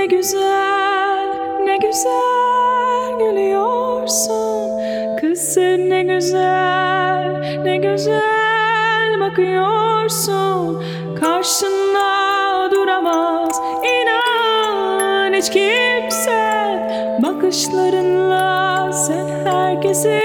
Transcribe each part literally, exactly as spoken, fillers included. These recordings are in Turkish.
güzel, ne güzel gülüyorsun. Kız sen ne güzel, ne güzel bakıyorsun. Karşında duramaz inan hiç kimse. Bakışlarınla sen herkesi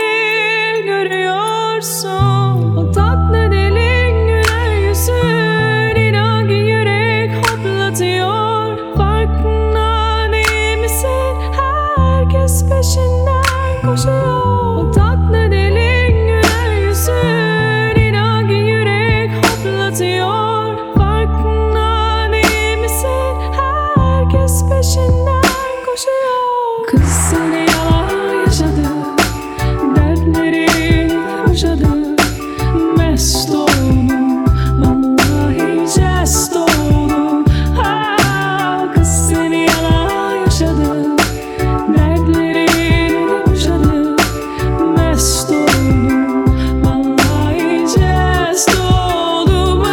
görüyorsun. O tatlı dilin, güler yüzün, inan ki yürek hoplatıyor. Farkında değil misin? Herkes peşinden koşuyor. O tatlı dilin, güler yüzün, inan ki yürek hoplatıyor. Farkında değil misin? Herkes peşinden koşuyor. Kız seni yalan yaşadı, dertleri boşadı, mest oldum, vallahi jest oldum. Ha, kız seni yalan yaşadı, dertleri boşadı, mest oldum, vallahi jest oldum.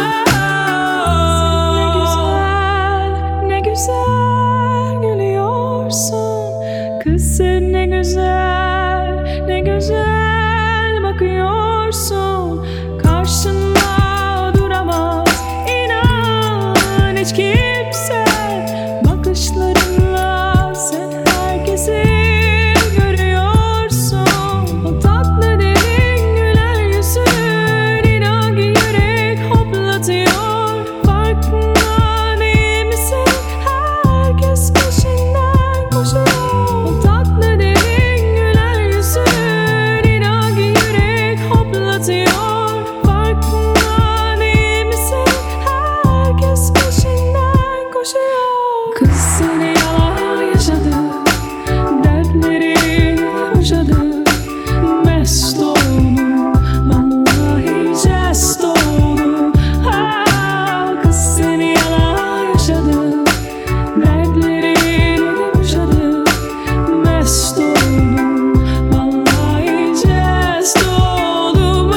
Ha, ne güzel, ne güzel gülüyorsun. Kız sen ne güzel, ne güzel bakıyorsun. Karşında duramaz inan hiç kimse. Bakışlarınla sen herkesi görüyorsun. O tatlı dilin, güler yüzün, inan ki yürek hoplatıyor. Farkında değil misin? Herkes peşinden koşuyor. O tatlı dilin, güler yüzün, inan ki yürek hoplatıyor. Farkında değil misin? Herkes peşinden koşuyor. Kız seni yalan yaşadı, dertleri boşadı, mest oldum, vallahi jest oldum. Ha, kız seni yalan yaşadı, dertleri boşadı, mest oldum, vallahi jest oldum.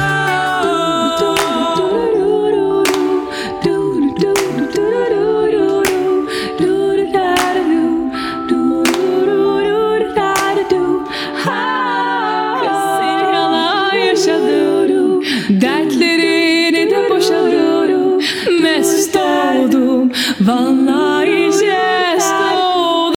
Kız seni yalan yaşadı, dertlerini de boşadı, mest oldum, vallahi